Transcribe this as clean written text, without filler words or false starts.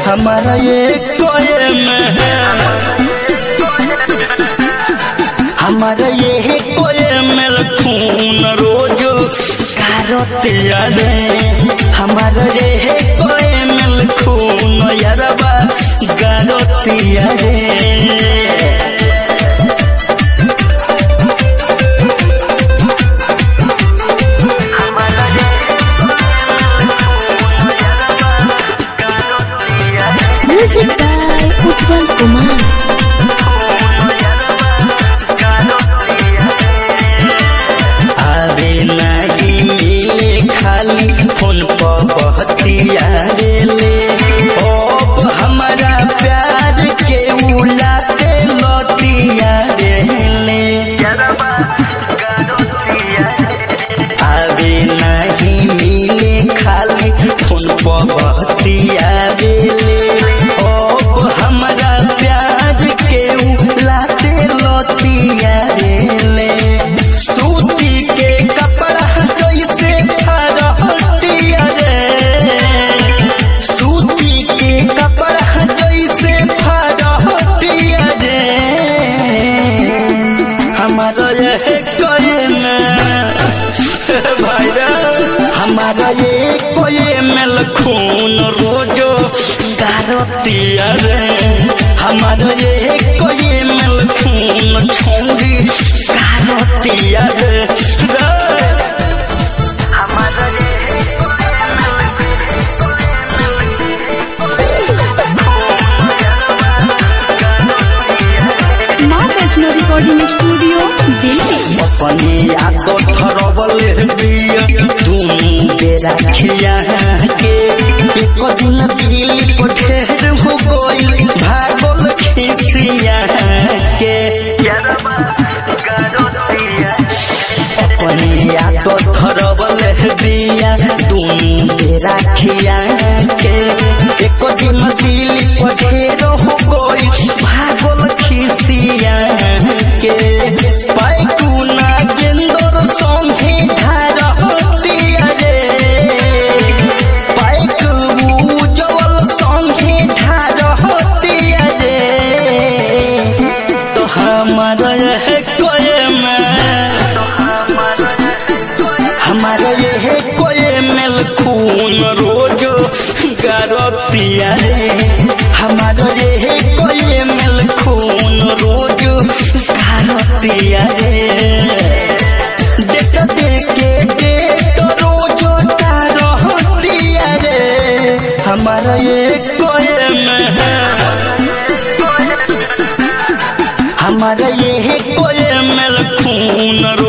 हमारा ये कोये में हमारा ये कोये में खून रोज कारतिया रे हमारा ये कोये में खून यारबा कारतिया रे Music by Utpal Kumar. आवे नहीं मिले खाली फोन पर बहतिया रे अब हमारा प्यार के उलाते लतिया रे आवे नहीं मिले खाली फोन पर बहतिया रे अब हमारा प्यार के उलाते लतिया रे सूती के कपड़ा जैसे फरहतिया रे सूती के कपड़ा जैसे फरहतिया रे हमारा ये कोये में भाईरा हमारा ये कोये में खून रोजो कारतिया रे हमारा ये कोये में खून छोंगी कारतिया रे माँ वैष्णो रिकॉर्डिंग स्टूडियो दिल्ली। अपनी आको थरबल बिया तुम बेरा खिया के एक दिन दिल को ढेर हो गई भागल खिसिया के अपनी आको थरबल बिया तुम बेरा खिया के एक दिन दिल को ढेर हो गई भागल खिसिया के पैकू ना गेंदर संगे धारतिया रे पैकू जवल संगे धारतिया रे तो हमारा ये कोये में हमारा ये कोये में खून रोज गारतिया रे हमारा ये कोये में खून रोज कारतिया रे देख देख के देख रोज कारतिया रे हमारा ये कोये में हमारा ये कोये में खून